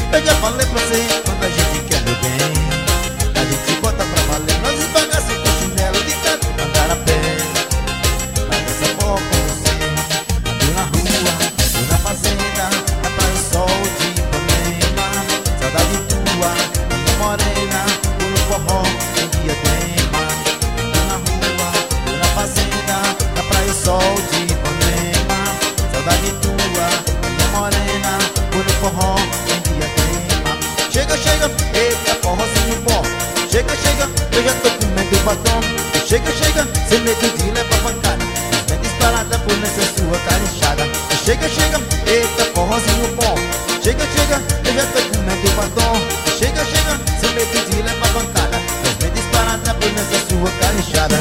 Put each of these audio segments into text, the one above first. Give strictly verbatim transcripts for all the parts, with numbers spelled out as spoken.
Eu já falei pra você, quando a gente quer meu bem, a gente bota pra valer. Nós esbagaça com chinelo de canto, andar a pé. Mas essa porra com você, ando na rua, ando na fazenda, na praia o sol de Ipanema. Saudade tua, minha morena, puro forró em Diadema. Ando na rua, ando na fazenda, na praia o sol de Ipanema. Saudade tua, minha morena, puro forró em Diadema. Chega, chega, eita forrozinho bom. Chega, chega, eu já tô comendo batom. Chega, chega, sem medo de levar pancada, mas bem disparada por nessa sua cara inchada. Chega, chega, eita forrozinho bom. Chega, chega, eu já tô comendo batom. Chega, chega, sem medo de levar pancada, mas bem disparada por nessa sua cara inchada.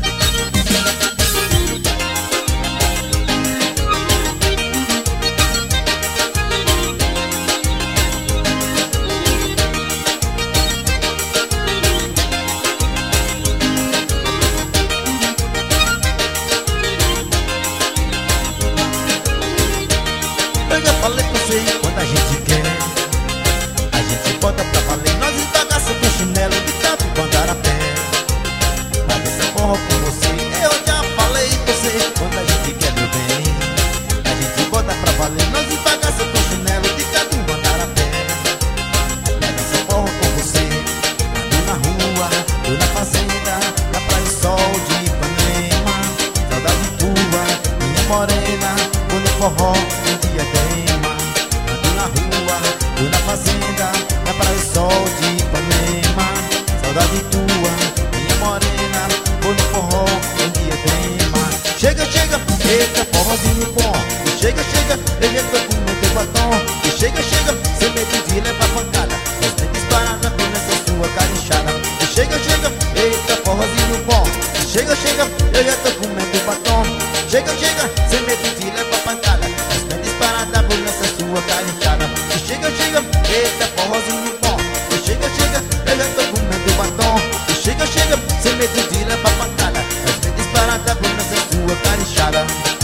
Eu já falei pra você, quando a gente quer, a gente bota pra valer. Nós esbagaça com chinelo de tanto andar a pé. Mas essa porra com você, eu já falei pra você, quando a gente quer meu bem, a gente bota pra valer. Nós esbagaça com chinelo de tanto andar a pé. Mas essa porra com você, ando na rua, tô na fazenda, na praia o sol de Ipanema. Saudade tua, minha morena, vou no forró em Diadema. Ando na rua, tô na fazenda, na praia o sol de Ipanema. Saudade tua, minha morena, vou no forró em Diadema. Chega, chega, eita forrozinho bom. E chega, chega, eu já tô com muito batom. E chega, chega, sem medo de levar pancada, mas bem disparada por nessa sua cara inchada. E chega, chega, eita forrozinho bom. E chega, chega, eu já tô com muito batom. Chega, chega, sem medo de levar pancada, mas bem disparada por nessa sua cara inchada. E chega, chega, eita forrozinho bom. E chega, chega, eu já tô com muito batom. E chega, chega, sem medo de levar pancada, mas bem disparada por nessa sua cara inchada.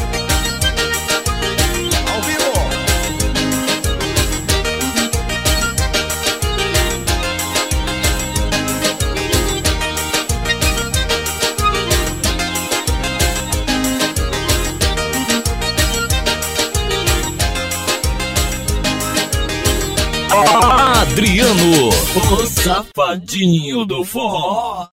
Ao vivo. Adriano, o safadinho do forró.